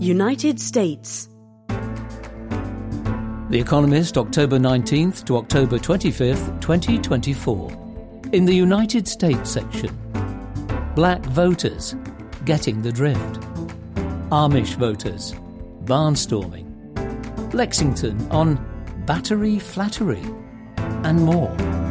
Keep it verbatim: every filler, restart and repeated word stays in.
United States. The Economist, October nineteenth to October twenty-fifth, twenty twenty-four. In the United States section, Black voters getting the drift. Amish voters barnstorming. Lexington on battery flattery and more.